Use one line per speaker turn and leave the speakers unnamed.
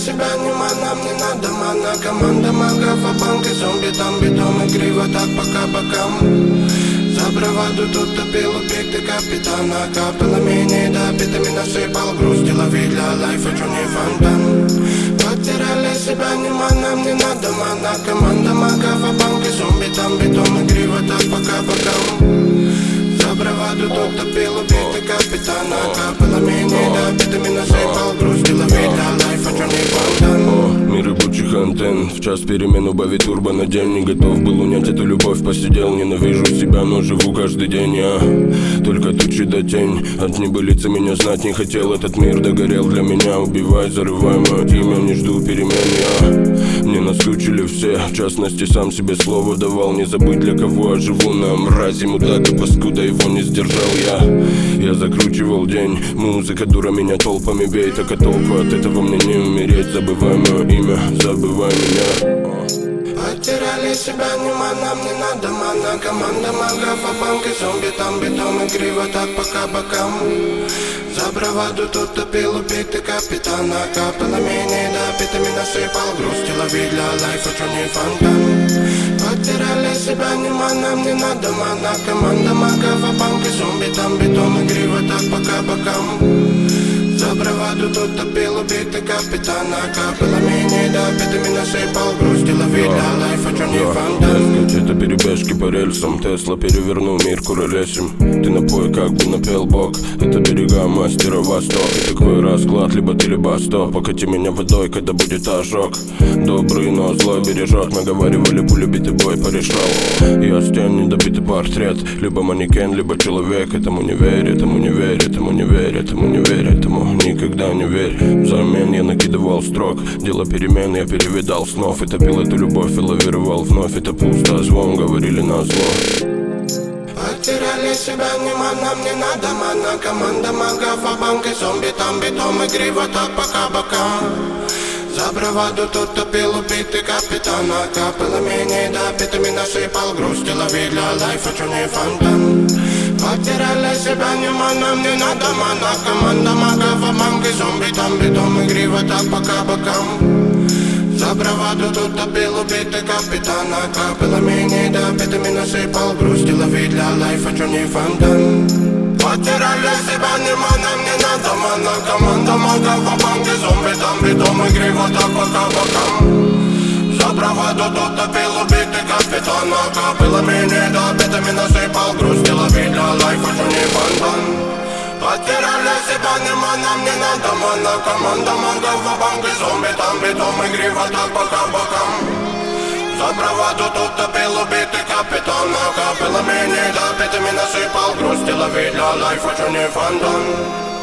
себя нема, нам не надо мана. Команда магов, а банк и зомби, там битом и криво, так пока бокам. За браваду тут топил объекты капитана. Капало менее допитами, насыпал грусть. Лови для лайфа, чё не фонтан. Потеряли себя, нема, нам не надо мана. Команда магов, а банк и зомби, там битом и криво, так пока бокам. За браваду тут топил объекты капитана. Капало менее допитами, насыпал грусть. Лови для лайфа, чё не фонтан.
Мир рабочих антенн, в час перемен убавить турбо на день. Не готов был унять эту любовь, посидел. Ненавижу себя, но живу каждый день я. Только тучи да тень, от небылицы меня знать не хотел. Этот мир догорел для меня, убивай, зарывай мое имя. Не жду перемен я, мне наскучили все. В частности, сам себе слово давал, не забыть для кого я живу. На мрази, мудак и паскуда, его не сдержал я закручивал день, музыка дура меня толпами бей. Так а толку от этого мне не умереть. Забывай мое имя, забывай меня.
Потеряли себя, нема, нам не надо мана. Команда магов, а банк и зомби, там битом и криво, так пока бокам. За браваду тут топил убитый капитана. Капало менее допитами, насыпал грусть. Лови для лайфа, чё не фонтан. Потеряли себя, нема, нам не надо мана. Команда магов, а банк и зомби, там битом и криво, так пока бокам. За браваду тут топил убитый капитана. Капало менее допитами, насыпал грусть. Лови для лайфа, чё не фонтан.
Это перебежки по рельсам, Тесла перевернул мир куролесим. Ты напой, как бы напел бог. Это берега мастера Восток. И такой расклад, либо ты, либо стоп. Покати меня водой, когда будет ожог. Добрый, но злой бережет. Мы говорили, пуля битый бой порешал. Я стен, недобитый портрет. Либо манекен, либо человек. Этому не верь, этому не верь, этому не верь, этому не верь, этому никогда не верь. Взамен я накидывал строк. Дело перемен, я перевидал снов. И топил эту любовь и лавировал вновь. Это пусто, звон, говорили на зло.
Потеряли себя, нема, нам не надо мана. Команда магов, а банк и зомби, там битом и криво, так пока бокам. За браваду тут топил убитый капитана. Капало менее допитами, насыпал грусть. Лови для лайфа, чё не фонтан. Потеряли себя, нема, нам не надо мана. Команда магов, а банк и зомби, там битом и криво, так пока бокам. За браваду тут топил убитый капитана. Капало менее допитами, насыпал грусть. Лови для лайфа, чё не фонтан. Потеряли себя, нема, нам не надо мана. Команда магов, а банк и зомби, там битом и криво, так пока бокам. За браваду тут топил убитый капитана. Капало менее допитами, насыпал грусть. Лови для лайфа, чё не фонтан. Потеряли себя, нема, нам не надо мана. Команда магов, а банк и зомби, там битом и криво, так пока бокам. За браваду тут топил убитый капитана. Капало менее допитами, насыпал грусть. Лови для лайфа, чё не фонтан.